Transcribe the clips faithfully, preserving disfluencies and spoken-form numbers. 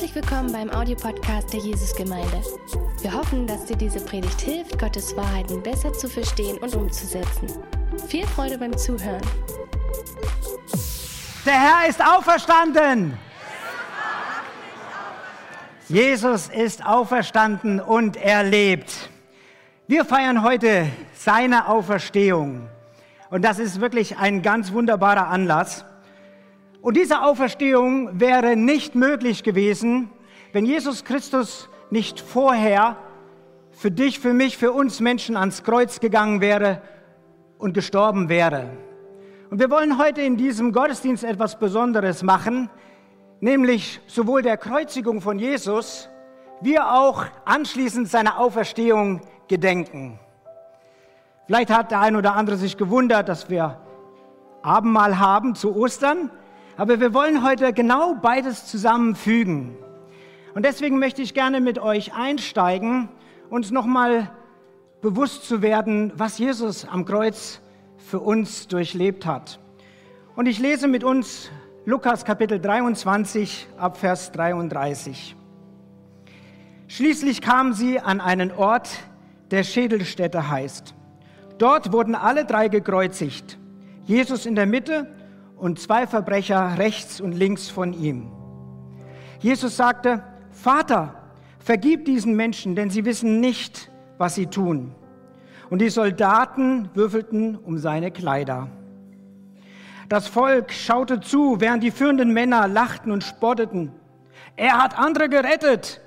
Herzlich willkommen beim Audiopodcast der Jesusgemeinde. Wir hoffen, dass dir diese Predigt hilft, Gottes Wahrheiten besser zu verstehen und umzusetzen. Viel Freude beim Zuhören. Der Herr ist auferstanden. Jesus ist auferstanden und er lebt. Wir feiern heute seine Auferstehung. Und das ist wirklich ein ganz wunderbarer Anlass. Und diese Auferstehung wäre nicht möglich gewesen, wenn Jesus Christus nicht vorher für dich, für mich, für uns Menschen ans Kreuz gegangen wäre und gestorben wäre. Und wir wollen heute in diesem Gottesdienst etwas Besonderes machen, nämlich sowohl der Kreuzigung von Jesus, wie auch anschließend seiner Auferstehung gedenken. Vielleicht hat der ein oder andere sich gewundert, dass wir Abendmahl haben zu Ostern, aber wir wollen heute genau beides zusammenfügen. Und deswegen möchte ich gerne mit euch einsteigen, uns nochmal bewusst zu werden, was Jesus am Kreuz für uns durchlebt hat. Und ich lese mit uns Lukas Kapitel dreiundzwanzig ab Vers dreiunddreißig. Schließlich kamen sie an einen Ort, der Schädelstätte heißt. Dort wurden alle drei gekreuzigt, Jesus in der Mitte und zwei Verbrecher rechts und links von ihm. Jesus sagte, Vater, vergib diesen Menschen, denn sie wissen nicht, was sie tun. Und die Soldaten würfelten um seine Kleider. Das Volk schaute zu, während die führenden Männer lachten und spotteten. Er hat andere gerettet,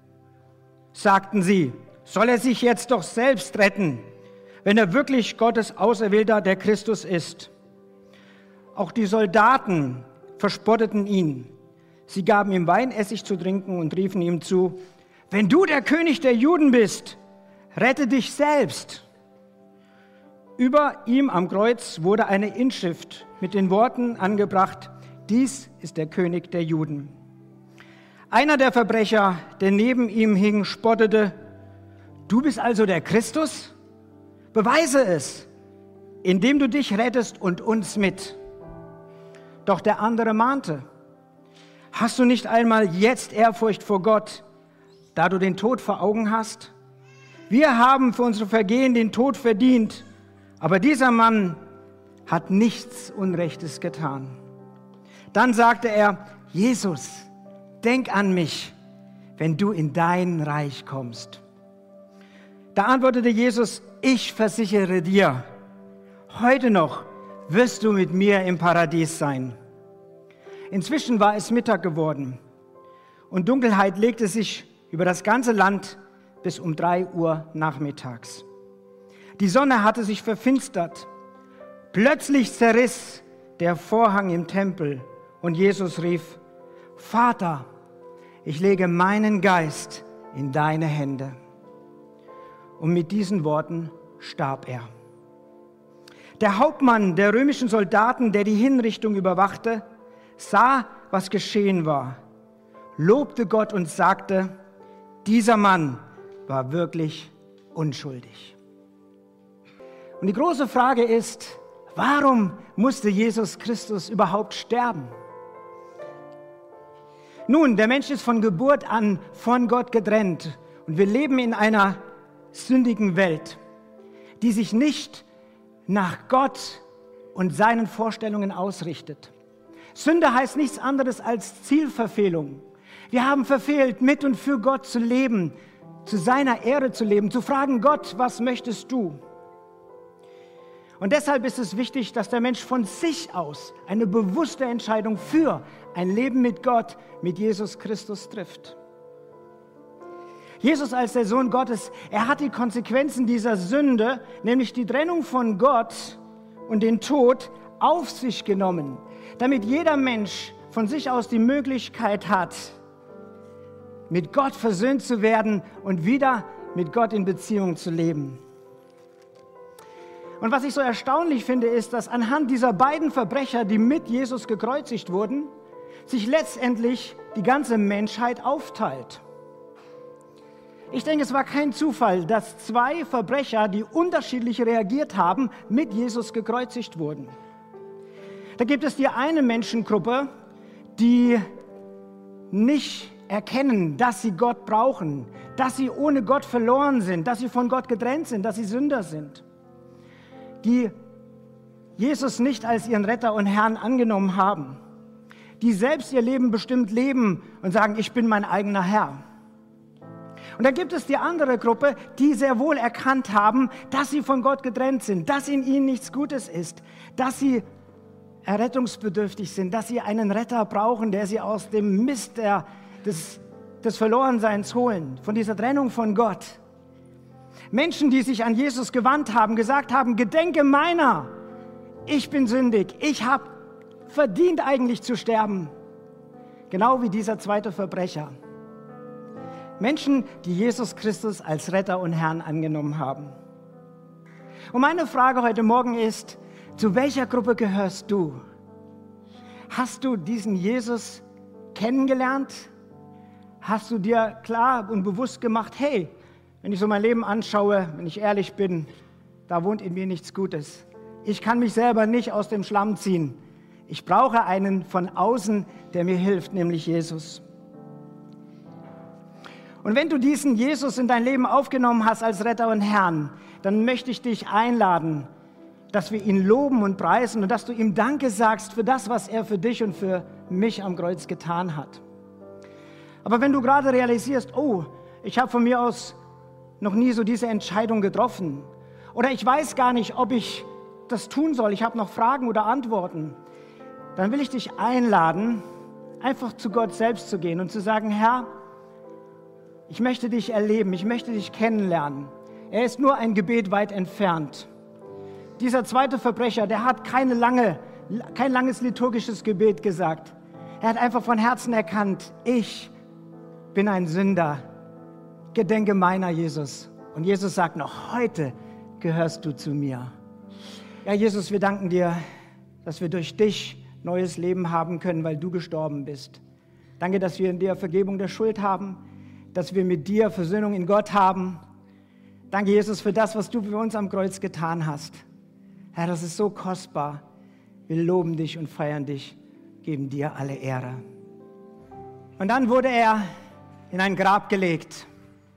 sagten sie. Soll er sich jetzt doch selbst retten, wenn er wirklich Gottes Auserwählter, der Christus ist? Auch die Soldaten verspotteten ihn. Sie gaben ihm Weinessig zu trinken und riefen ihm zu, wenn du der König der Juden bist, rette dich selbst. Über ihm am Kreuz wurde eine Inschrift mit den Worten angebracht, dies ist der König der Juden. Einer der Verbrecher, der neben ihm hing, spottete, du bist also der Christus? Beweise es, indem du dich rettest und uns mit. Doch der andere mahnte, hast du nicht einmal jetzt Ehrfurcht vor Gott, da du den Tod vor Augen hast? Wir haben für unsere Vergehen den Tod verdient, aber dieser Mann hat nichts Unrechtes getan. Dann sagte er, Jesus, denk an mich, wenn du in dein Reich kommst. Da antwortete Jesus, ich versichere dir, heute noch wirst du mit mir im Paradies sein. Inzwischen war es Mittag geworden und Dunkelheit legte sich über das ganze Land bis um drei Uhr nachmittags. Die Sonne hatte sich verfinstert. Plötzlich zerriss der Vorhang im Tempel und Jesus rief, Vater, ich lege meinen Geist in deine Hände. Und mit diesen Worten starb er. Der Hauptmann der römischen Soldaten, der die Hinrichtung überwachte, sah, was geschehen war, lobte Gott und sagte, dieser Mann war wirklich unschuldig. Und die große Frage ist, warum musste Jesus Christus überhaupt sterben? Nun, der Mensch ist von Geburt an von Gott getrennt und wir leben in einer sündigen Welt, die sich nicht nach Gott und seinen Vorstellungen ausrichtet. Sünde heißt nichts anderes als Zielverfehlung. Wir haben verfehlt, mit und für Gott zu leben, zu seiner Ehre zu leben, zu fragen, Gott, was möchtest du? Und deshalb ist es wichtig, dass der Mensch von sich aus eine bewusste Entscheidung für ein Leben mit Gott, mit Jesus Christus trifft. Jesus als der Sohn Gottes, er hat die Konsequenzen dieser Sünde, nämlich die Trennung von Gott und den Tod, auf sich genommen, damit jeder Mensch von sich aus die Möglichkeit hat, mit Gott versöhnt zu werden und wieder mit Gott in Beziehung zu leben. Und was ich so erstaunlich finde, ist, dass anhand dieser beiden Verbrecher, die mit Jesus gekreuzigt wurden, sich letztendlich die ganze Menschheit aufteilt. Ich denke, es war kein Zufall, dass zwei Verbrecher, die unterschiedlich reagiert haben, mit Jesus gekreuzigt wurden. Da gibt es die eine Menschengruppe, die nicht erkennen, dass sie Gott brauchen, dass sie ohne Gott verloren sind, dass sie von Gott getrennt sind, dass sie Sünder sind, die Jesus nicht als ihren Retter und Herrn angenommen haben, die selbst ihr Leben bestimmt leben und sagen, ich bin mein eigener Herr. Und dann gibt es die andere Gruppe, die sehr wohl erkannt haben, dass sie von Gott getrennt sind, dass in ihnen nichts Gutes ist, dass sie errettungsbedürftig sind, dass sie einen Retter brauchen, der sie aus dem Mist der, des, des Verlorenseins holen, von dieser Trennung von Gott. Menschen, die sich an Jesus gewandt haben, gesagt haben, gedenke meiner, ich bin sündig, ich habe verdient eigentlich zu sterben. Genau wie dieser zweite Verbrecher. Menschen, die Jesus Christus als Retter und Herrn angenommen haben. Und meine Frage heute Morgen ist, zu welcher Gruppe gehörst du? Hast du diesen Jesus kennengelernt? Hast du dir klar und bewusst gemacht, hey, wenn ich so mein Leben anschaue, wenn ich ehrlich bin, da wohnt in mir nichts Gutes. Ich kann mich selber nicht aus dem Schlamm ziehen. Ich brauche einen von außen, der mir hilft, nämlich Jesus. Und wenn du diesen Jesus in dein Leben aufgenommen hast als Retter und Herrn, dann möchte ich dich einladen, dass wir ihn loben und preisen und dass du ihm Danke sagst für das, was er für dich und für mich am Kreuz getan hat. Aber wenn du gerade realisierst, oh, ich habe von mir aus noch nie so diese Entscheidung getroffen oder ich weiß gar nicht, ob ich das tun soll, ich habe noch Fragen oder Antworten, dann will ich dich einladen, einfach zu Gott selbst zu gehen und zu sagen, Herr, ich möchte dich erleben, ich möchte dich kennenlernen. Er ist nur ein Gebet weit entfernt. Dieser zweite Verbrecher, der hat keine lange, kein langes liturgisches Gebet gesagt. Er hat einfach von Herzen erkannt, ich bin ein Sünder. Gedenke meiner, Jesus. Und Jesus sagt noch, heute gehörst du zu mir. Ja, Jesus, wir danken dir, dass wir durch dich neues Leben haben können, weil du gestorben bist. Danke, dass wir in dir Vergebung der Schuld haben, dass wir mit dir Versöhnung in Gott haben. Danke, Jesus, für das, was du für uns am Kreuz getan hast. Herr, das ist so kostbar. Wir loben dich und feiern dich, geben dir alle Ehre. Und dann wurde er in ein Grab gelegt.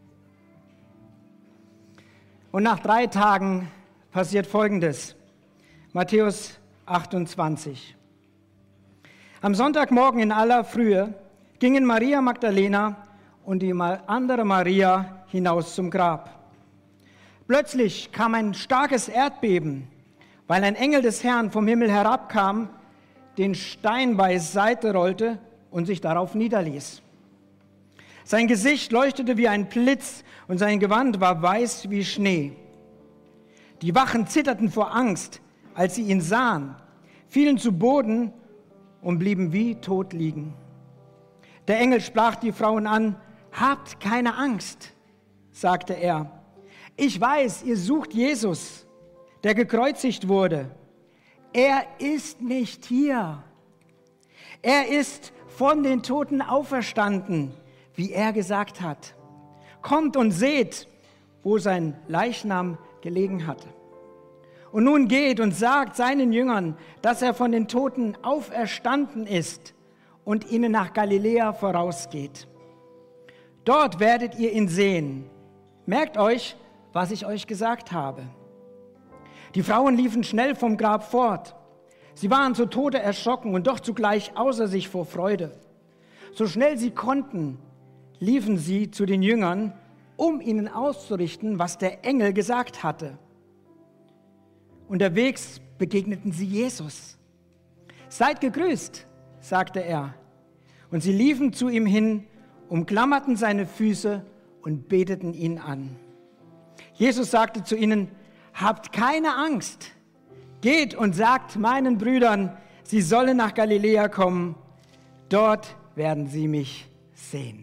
Und nach drei Tagen passiert Folgendes. Matthäus achtundzwanzig. Am Sonntagmorgen in aller Frühe gingen Maria Magdalena und die andere Maria hinaus zum Grab. Plötzlich kam ein starkes Erdbeben, weil ein Engel des Herrn vom Himmel herabkam, den Stein beiseite rollte und sich darauf niederließ. Sein Gesicht leuchtete wie ein Blitz und sein Gewand war weiß wie Schnee. Die Wachen zitterten vor Angst, als sie ihn sahen, fielen zu Boden und blieben wie tot liegen. Der Engel sprach die Frauen an, habt keine Angst, sagte er. Ich weiß, ihr sucht Jesus, der gekreuzigt wurde. Er ist nicht hier. Er ist von den Toten auferstanden, wie er gesagt hat. Kommt und seht, wo sein Leichnam gelegen hatte. Und nun geht und sagt seinen Jüngern, dass er von den Toten auferstanden ist und ihnen nach Galiläa vorausgeht. Dort werdet ihr ihn sehen. Merkt euch, was ich euch gesagt habe. Die Frauen liefen schnell vom Grab fort. Sie waren zu Tode erschrocken und doch zugleich außer sich vor Freude. So schnell sie konnten, liefen sie zu den Jüngern, um ihnen auszurichten, was der Engel gesagt hatte. Unterwegs begegneten sie Jesus. Seid gegrüßt, sagte er. Und sie liefen zu ihm hin, umklammerten seine Füße und beteten ihn an. Jesus sagte zu ihnen, habt keine Angst. Geht und sagt meinen Brüdern, sie sollen nach Galiläa kommen. Dort werden sie mich sehen.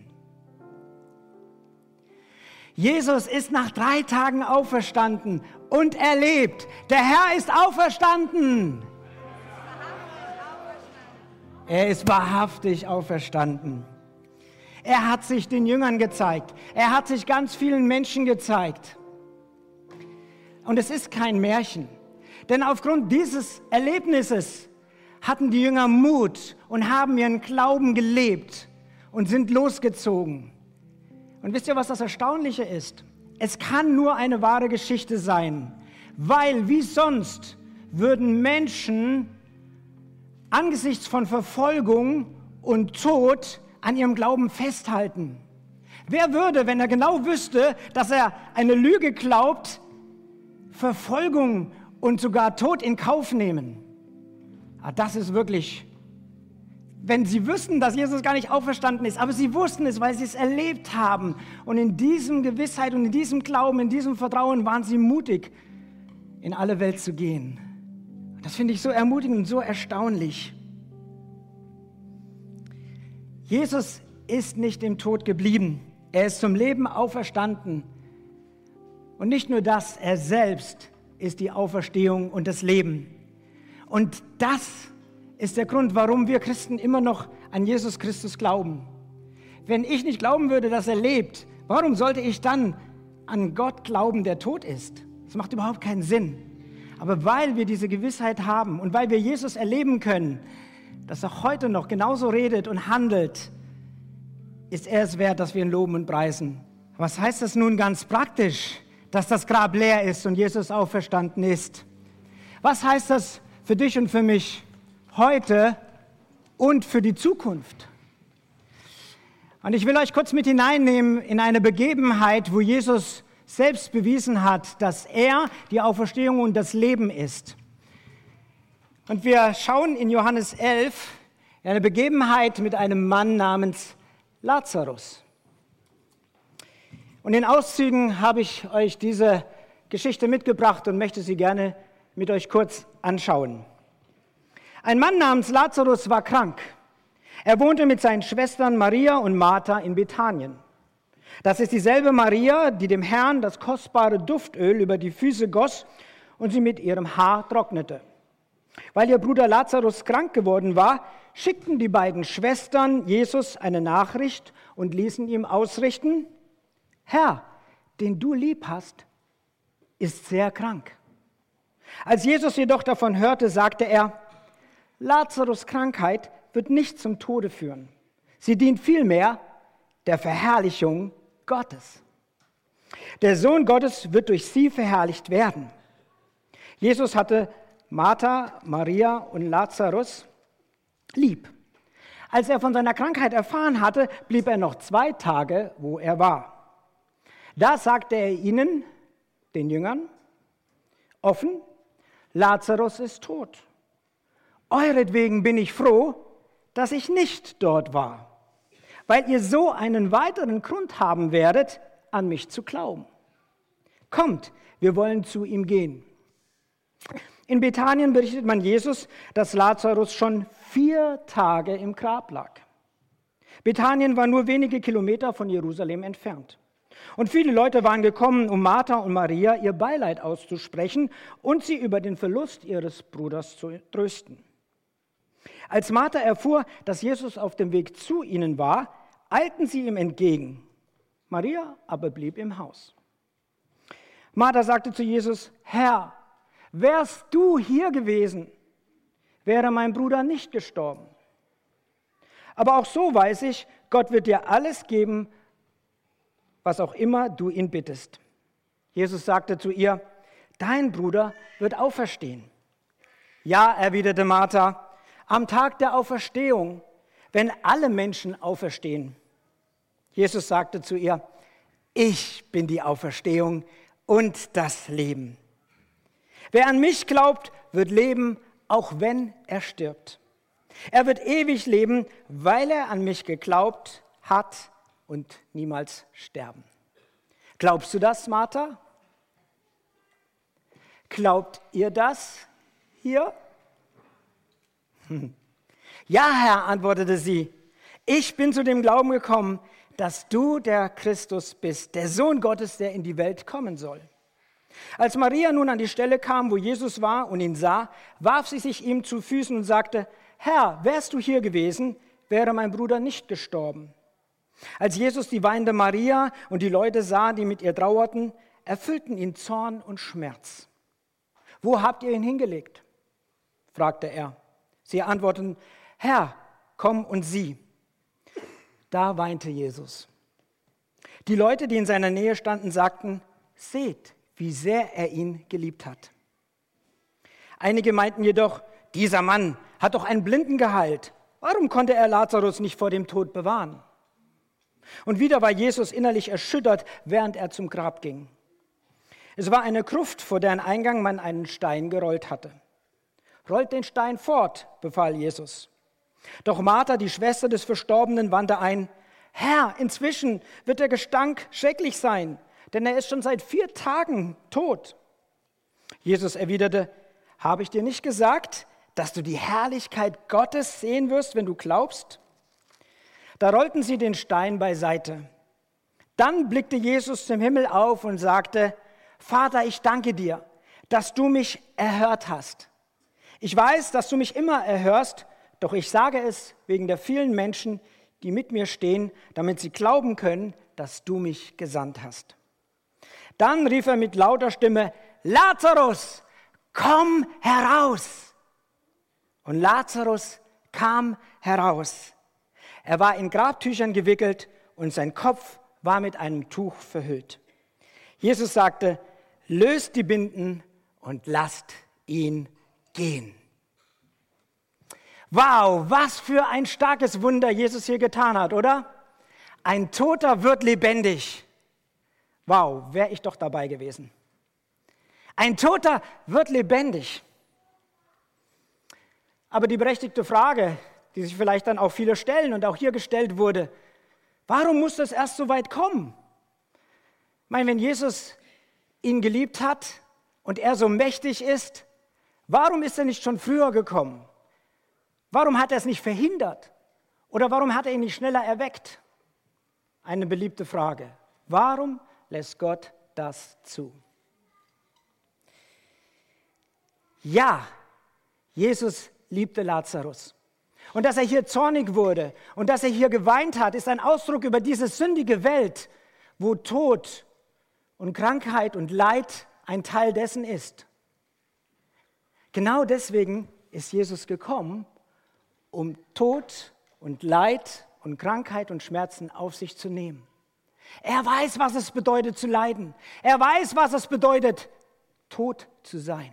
Jesus ist nach drei Tagen auferstanden und er lebt. Der Herr ist auferstanden. Er ist wahrhaftig auferstanden. Er hat sich den Jüngern gezeigt. Er hat sich ganz vielen Menschen gezeigt. Und es ist kein Märchen. Denn aufgrund dieses Erlebnisses hatten die Jünger Mut und haben ihren Glauben gelebt und sind losgezogen. Und wisst ihr, was das Erstaunliche ist? Es kann nur eine wahre Geschichte sein, weil wie sonst würden Menschen angesichts von Verfolgung und Tod an ihrem Glauben festhalten. Wer würde, wenn er genau wüsste, dass er eine Lüge glaubt, Verfolgung und sogar Tod in Kauf nehmen? Ah, das ist wirklich, wenn sie wüssten, dass Jesus gar nicht auferstanden ist, aber sie wussten es, weil sie es erlebt haben. Und in diesem Gewissheit und in diesem Glauben, in diesem Vertrauen waren sie mutig, in alle Welt zu gehen. Das finde ich so ermutigend und so erstaunlich. Jesus ist nicht im Tod geblieben. Er ist zum Leben auferstanden. Und nicht nur das, er selbst ist die Auferstehung und das Leben. Und das ist der Grund, warum wir Christen immer noch an Jesus Christus glauben. Wenn ich nicht glauben würde, dass er lebt, warum sollte ich dann an Gott glauben, der tot ist? Das macht überhaupt keinen Sinn. Aber weil wir diese Gewissheit haben und weil wir Jesus erleben können, dass er heute noch genauso redet und handelt, ist er es wert, dass wir ihn loben und preisen. Was heißt das nun ganz praktisch, dass das Grab leer ist und Jesus auferstanden ist? Was heißt das für dich und für mich heute und für die Zukunft? Und ich will euch kurz mit hineinnehmen in eine Begebenheit, wo Jesus selbst bewiesen hat, dass er die Auferstehung und das Leben ist. Und wir schauen in Johannes elf eine Begebenheit mit einem Mann namens Lazarus. Und in Auszügen habe ich euch diese Geschichte mitgebracht und möchte sie gerne mit euch kurz anschauen. Ein Mann namens Lazarus war krank. Er wohnte mit seinen Schwestern Maria und Martha in Bethanien. Das ist dieselbe Maria, die dem Herrn das kostbare Duftöl über die Füße goss und sie mit ihrem Haar trocknete. Weil ihr Bruder Lazarus krank geworden war, schickten die beiden Schwestern Jesus eine Nachricht und ließen ihm ausrichten: Herr, den du lieb hast, ist sehr krank. Als Jesus jedoch davon hörte, sagte er: Lazarus' Krankheit wird nicht zum Tode führen. Sie dient vielmehr der Verherrlichung Gottes. Der Sohn Gottes wird durch sie verherrlicht werden. Jesus hatte Martha, Maria und Lazarus lieb. Als er von seiner Krankheit erfahren hatte, blieb er noch zwei Tage, wo er war. Da sagte er ihnen, den Jüngern, offen: Lazarus ist tot. Euretwegen bin ich froh, dass ich nicht dort war, weil ihr so einen weiteren Grund haben werdet, an mich zu glauben. Kommt, wir wollen zu ihm gehen. In Bethanien berichtet man Jesus, dass Lazarus schon vier Tage im Grab lag. Bethanien war nur wenige Kilometer von Jerusalem entfernt. Und viele Leute waren gekommen, um Martha und Maria ihr Beileid auszusprechen und sie über den Verlust ihres Bruders zu trösten. Als Martha erfuhr, dass Jesus auf dem Weg zu ihnen war, eilten sie ihm entgegen. Maria aber blieb im Haus. Martha sagte zu Jesus: Herr, wärst du hier gewesen, wäre mein Bruder nicht gestorben. Aber auch so weiß ich, Gott wird dir alles geben, was auch immer du ihn bittest. Jesus sagte zu ihr: Dein Bruder wird auferstehen. Ja, erwiderte Martha, am Tag der Auferstehung, wenn alle Menschen auferstehen. Jesus sagte zu ihr: Ich bin die Auferstehung und das Leben. Wer an mich glaubt, wird leben, auch wenn er stirbt. Er wird ewig leben, weil er an mich geglaubt hat und niemals sterben. Glaubst du das, Martha? Glaubt ihr das hier? Ja, Herr, antwortete sie, ich bin zu dem Glauben gekommen, dass du der Christus bist, der Sohn Gottes, der in die Welt kommen soll. Als Maria nun an die Stelle kam, wo Jesus war und ihn sah, warf sie sich ihm zu Füßen und sagte: Herr, wärst du hier gewesen, wäre mein Bruder nicht gestorben. Als Jesus die weinende Maria und die Leute sah, die mit ihr trauerten, erfüllten ihn Zorn und Schmerz. Wo habt ihr ihn hingelegt? Fragte er. Sie antworteten: Herr, komm und sieh. Da weinte Jesus. Die Leute, die in seiner Nähe standen, sagten, seht, wie sehr er ihn geliebt hat. Einige meinten jedoch, dieser Mann hat doch einen Blinden geheilt. Warum konnte er Lazarus nicht vor dem Tod bewahren? Und wieder war Jesus innerlich erschüttert, während er zum Grab ging. Es war eine Gruft, vor deren Eingang man einen Stein gerollt hatte. Rollt den Stein fort, befahl Jesus. Doch Martha, die Schwester des Verstorbenen, wandte ein, Herr, inzwischen wird der Gestank schrecklich sein, denn er ist schon seit vier Tagen tot. Jesus erwiderte, habe ich dir nicht gesagt, dass du die Herrlichkeit Gottes sehen wirst, wenn du glaubst? Da rollten sie den Stein beiseite. Dann blickte Jesus zum Himmel auf und sagte, Vater, ich danke dir, dass du mich erhört hast. Ich weiß, dass du mich immer erhörst, doch ich sage es wegen der vielen Menschen, die mit mir stehen, damit sie glauben können, dass du mich gesandt hast. Dann rief er mit lauter Stimme, Lazarus, komm heraus! Und Lazarus kam heraus. Er war in Grabtüchern gewickelt und sein Kopf war mit einem Tuch verhüllt. Jesus sagte, löst die Binden und lasst ihn gehen. Wow, was für ein starkes Wunder Jesus hier getan hat, oder? Ein Toter wird lebendig. Wow, wäre ich doch dabei gewesen. Ein Toter wird lebendig. Aber die berechtigte Frage, die sich vielleicht dann auch viele stellen und auch hier gestellt wurde, warum muss das erst so weit kommen? Ich meine, wenn Jesus ihn geliebt hat und er so mächtig ist, warum ist er nicht schon früher gekommen? Warum hat er es nicht verhindert? Oder warum hat er ihn nicht schneller erweckt? Eine beliebte Frage. Warum lässt Gott das zu? Ja, Jesus liebte Lazarus. Und dass er hier zornig wurde und dass er hier geweint hat, ist ein Ausdruck über diese sündige Welt, wo Tod und Krankheit und Leid ein Teil dessen ist. Genau deswegen ist Jesus gekommen, um Tod und Leid und Krankheit und Schmerzen auf sich zu nehmen. Er weiß, was es bedeutet zu leiden. Er weiß, was es bedeutet, tot zu sein.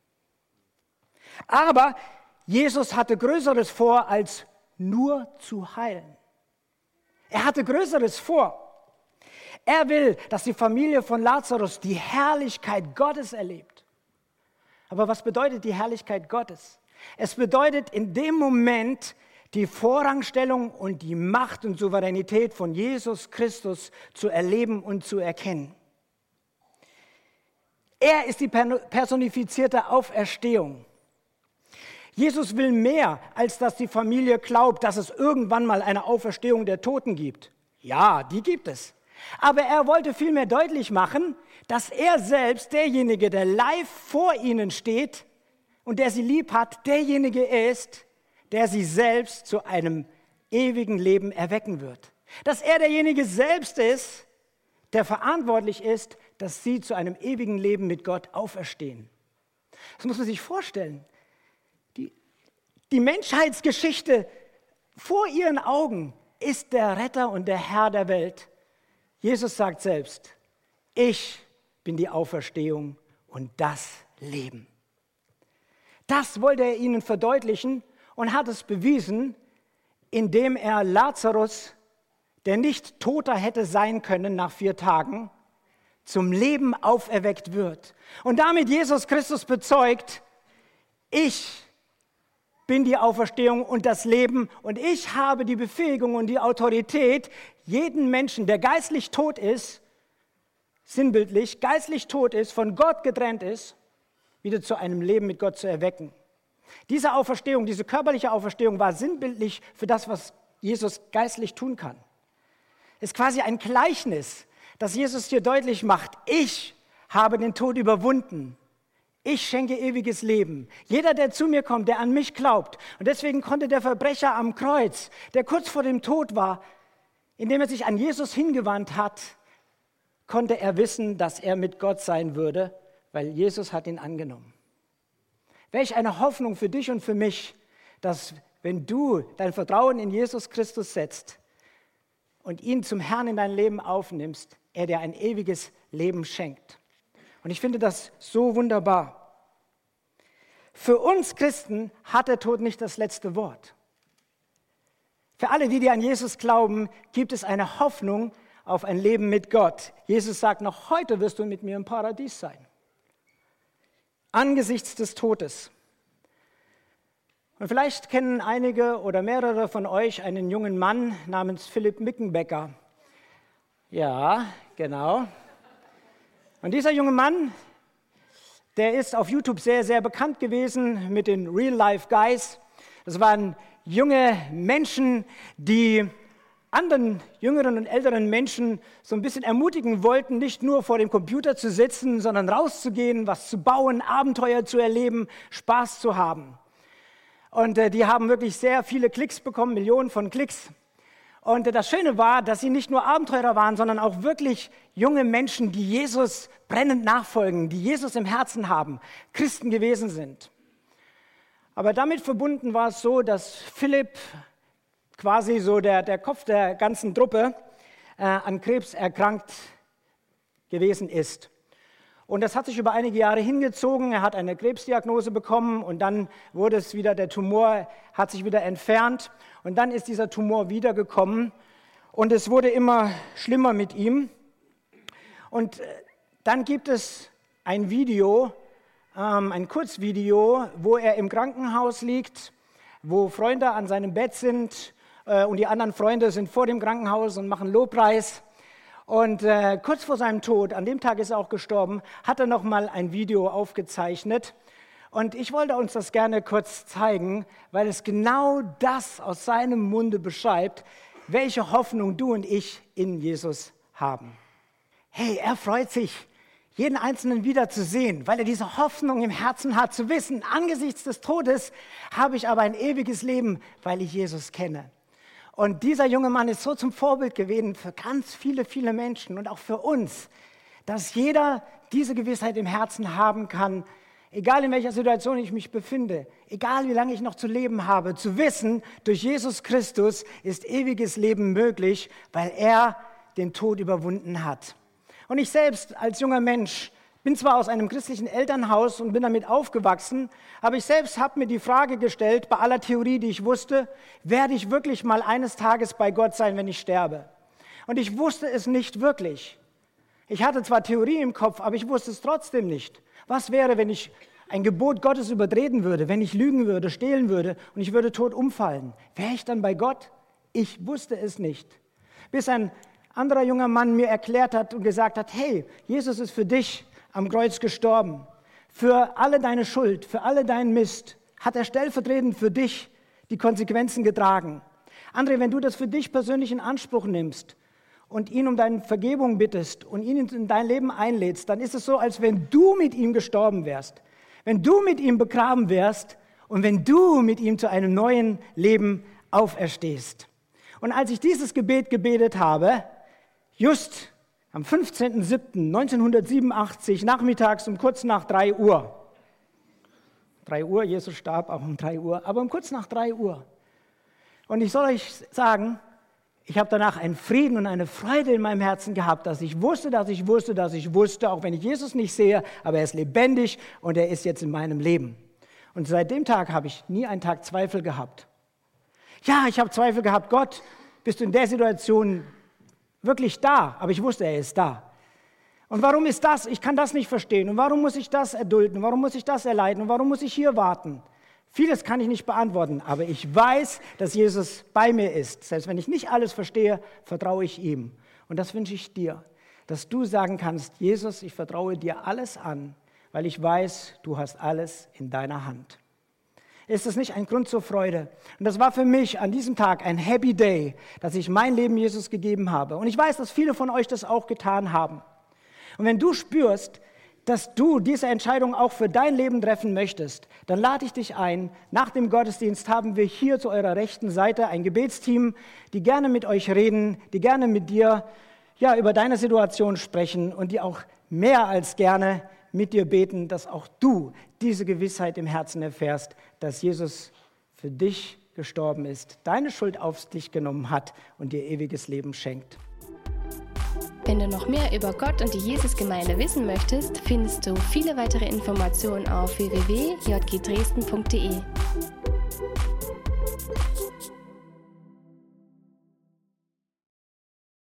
Aber Jesus hatte Größeres vor, als nur zu heilen. Er hatte Größeres vor. Er will, dass die Familie von Lazarus die Herrlichkeit Gottes erlebt. Aber was bedeutet die Herrlichkeit Gottes? Es bedeutet in dem Moment die Vorrangstellung und die Macht und Souveränität von Jesus Christus zu erleben und zu erkennen. Er ist die personifizierte Auferstehung. Jesus will mehr, als dass die Familie glaubt, dass es irgendwann mal eine Auferstehung der Toten gibt. Ja, die gibt es. Aber er wollte vielmehr deutlich machen, dass er selbst, derjenige, der live vor ihnen steht und der sie lieb hat, derjenige ist, der sie selbst zu einem ewigen Leben erwecken wird. Dass er derjenige selbst ist, der verantwortlich ist, dass sie zu einem ewigen Leben mit Gott auferstehen. Das muss man sich vorstellen. Die, die Menschheitsgeschichte vor ihren Augen ist der Retter und der Herr der Welt. Jesus sagt selbst, ich bin die Auferstehung und das Leben. Das wollte er ihnen verdeutlichen und hat es bewiesen, indem er Lazarus, der nicht toter hätte sein können nach vier Tagen, zum Leben auferweckt wird. Und damit Jesus Christus bezeugt, ich bin die Auferstehung und das Leben und ich habe die Befähigung und die Autorität, jeden Menschen, der geistlich tot ist, sinnbildlich, geistlich tot ist, von Gott getrennt ist, wieder zu einem Leben mit Gott zu erwecken. Diese Auferstehung, diese körperliche Auferstehung war sinnbildlich für das, was Jesus geistlich tun kann. Es ist quasi ein Gleichnis, das Jesus hier deutlich macht. Ich habe den Tod überwunden. Ich schenke ewiges Leben. Jeder, der zu mir kommt, der an mich glaubt. Und deswegen konnte der Verbrecher am Kreuz, der kurz vor dem Tod war, indem er sich an Jesus hingewandt hat, konnte er wissen, dass er mit Gott sein würde, weil Jesus hat ihn angenommen. Welch eine Hoffnung für dich und für mich, dass wenn du dein Vertrauen in Jesus Christus setzt, und ihn zum Herrn in dein Leben aufnimmst, er dir ein ewiges Leben schenkt. Und ich finde das so wunderbar. Für uns Christen hat der Tod nicht das letzte Wort. Für alle, die, die an Jesus glauben, gibt es eine Hoffnung auf ein Leben mit Gott. Jesus sagt, noch heute wirst du mit mir im Paradies sein. Angesichts des Todes. Und vielleicht kennen einige oder mehrere von euch einen jungen Mann namens Philipp Mickenbecker. Ja, genau. Und dieser junge Mann, der ist auf YouTube sehr, sehr bekannt gewesen mit den Real-Life-Guys. Das waren junge Menschen, die anderen jüngeren und älteren Menschen so ein bisschen ermutigen wollten, nicht nur vor dem Computer zu sitzen, sondern rauszugehen, was zu bauen, Abenteuer zu erleben, Spaß zu haben. Und äh, die haben wirklich sehr viele Klicks bekommen, Millionen von Klicks. Und äh, das Schöne war, dass sie nicht nur Abenteurer waren, sondern auch wirklich junge Menschen, die Jesus brennend nachfolgen, die Jesus im Herzen haben, Christen gewesen sind. Aber damit verbunden war es so, dass Philipp, quasi so der, der Kopf der ganzen Truppe, äh, an Krebs erkrankt gewesen ist. Und das hat sich über einige Jahre hingezogen. Er hat eine Krebsdiagnose bekommen und dann wurde es wieder, der Tumor hat sich wieder entfernt und dann ist dieser Tumor wiedergekommen und es wurde immer schlimmer mit ihm. Und dann gibt es ein Video, ähm, ein Kurzvideo, wo er im Krankenhaus liegt, wo Freunde an seinem Bett sind äh, und die anderen Freunde sind vor dem Krankenhaus und machen Lobpreis. Und äh, kurz vor seinem Tod, an dem Tag ist er auch gestorben, hat er noch mal ein Video aufgezeichnet. Und ich wollte uns das gerne kurz zeigen, weil es genau das aus seinem Munde beschreibt, welche Hoffnung du und ich in Jesus haben. Hey, er freut sich, jeden Einzelnen wiederzusehen, weil er diese Hoffnung im Herzen hat, zu wissen, angesichts des Todes habe ich aber ein ewiges Leben, weil ich Jesus kenne. Und dieser junge Mann ist so zum Vorbild gewesen für ganz viele, viele Menschen und auch für uns, dass jeder diese Gewissheit im Herzen haben kann, egal in welcher Situation ich mich befinde, egal wie lange ich noch zu leben habe, zu wissen, durch Jesus Christus ist ewiges Leben möglich, weil er den Tod überwunden hat. Und ich selbst als junger Mensch bin zwar aus einem christlichen Elternhaus und bin damit aufgewachsen, aber ich selbst habe mir die Frage gestellt, bei aller Theorie, die ich wusste, werde ich wirklich mal eines Tages bei Gott sein, wenn ich sterbe? Und ich wusste es nicht wirklich. Ich hatte zwar Theorie im Kopf, aber ich wusste es trotzdem nicht. Was wäre, wenn ich ein Gebot Gottes übertreten würde, wenn ich lügen würde, stehlen würde und ich würde tot umfallen? Wäre ich dann bei Gott? Ich wusste es nicht. Bis ein anderer junger Mann mir erklärt hat und gesagt hat, hey, Jesus ist für dich am Kreuz gestorben. Für alle deine Schuld, für alle deinen Mist hat er stellvertretend für dich die Konsequenzen getragen. André, wenn du das für dich persönlich in Anspruch nimmst und ihn um deine Vergebung bittest und ihn in dein Leben einlädst, dann ist es so, als wenn du mit ihm gestorben wärst, wenn du mit ihm begraben wärst und wenn du mit ihm zu einem neuen Leben auferstehst. Und als ich dieses Gebet gebetet habe, just am fünfzehnten siebten neunzehnhundertsiebenundachtzig, nachmittags um kurz nach drei Uhr. drei Uhr, Jesus starb auch um drei Uhr, aber um kurz nach drei Uhr. Und ich soll euch sagen, ich habe danach einen Frieden und eine Freude in meinem Herzen gehabt, dass ich wusste, dass ich wusste, dass ich wusste, auch wenn ich Jesus nicht sehe, aber er ist lebendig und er ist jetzt in meinem Leben. Und seit dem Tag habe ich nie einen Tag Zweifel gehabt. Ja, ich habe Zweifel gehabt, Gott, bist du in der Situation wirklich da, aber ich wusste, er ist da. Und warum ist das? Ich kann das nicht verstehen. Und warum muss ich das erdulden? Warum muss ich das erleiden? Und warum muss ich hier warten? Vieles kann ich nicht beantworten, aber ich weiß, dass Jesus bei mir ist. Selbst wenn ich nicht alles verstehe, vertraue ich ihm. Und das wünsche ich dir, dass du sagen kannst, Jesus, ich vertraue dir alles an, weil ich weiß, du hast alles in deiner Hand. Ist es nicht ein Grund zur Freude? Und das war für mich an diesem Tag ein Happy Day, dass ich mein Leben Jesus gegeben habe. Und ich weiß, dass viele von euch das auch getan haben. Und wenn du spürst, dass du diese Entscheidung auch für dein Leben treffen möchtest, dann lade ich dich ein. Nach dem Gottesdienst haben wir hier zu eurer rechten Seite ein Gebetsteam, die gerne mit euch reden, die gerne mit dir ja, über deine Situation sprechen und die auch mehr als gerne mit dir beten, dass auch du diese Gewissheit im Herzen erfährst, dass Jesus für dich gestorben ist, deine Schuld auf sich genommen hat und dir ewiges Leben schenkt. Wenn du noch mehr über Gott und die Jesusgemeinde wissen möchtest, findest du viele weitere Informationen auf w w w punkt j g dresden punkt d e.